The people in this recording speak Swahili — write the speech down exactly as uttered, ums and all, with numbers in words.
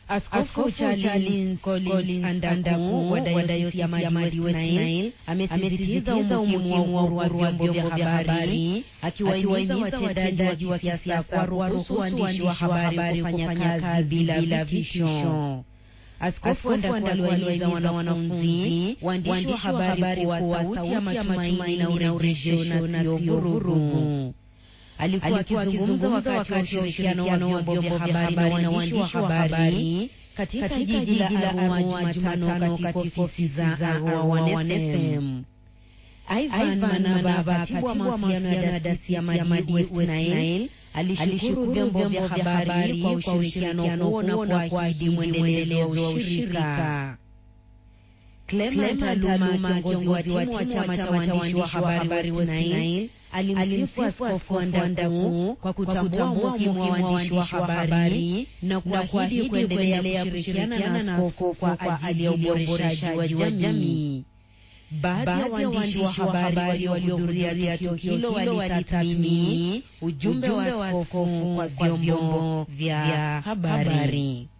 Askofu Charles Collins Andaku wa Dayosisi ya Madi West Nile amesisitiza umuhimu wa uhuru wa vyombo vya habari, akiwahimiza watendaji wa kisiasa kuwaruhusu waandishi wa habari kufanya kazi bila vitisho. Askofu Andaku aliwahimiza wanafunzi waandishi wa habari kuwa sauti ya matumaini na urejesho na sio vurugu. Alikuwa akizungumza wakati wa ushirikiano wa vyombo vya habari na waandishi wa habari katika jiji la Arua Jumatano katika ofisi za Arua F M. Ivan Manaba, katibu wa mawasiliano ya Dayosisi ya Madi West Nile, alishukuru vyombo vya habari kwa ushirikiano huo na kuahidi mwendelezo wa ushirika. Clement Aluma, kiongozi wa chama cha waandishi wa habari West Nile, alimsifu Askofu Andaku kwa kutambua umuhimu wa waandishi wa habari na kuahidi kuendelea kushirikiana na askofu kwa ajili ya uboreshaji wa jamii. Baadhi ya waandishi wa habari waliohudhuria tukio hilo walitathmini ujumbe wa askofu kwa vyombo vya habari.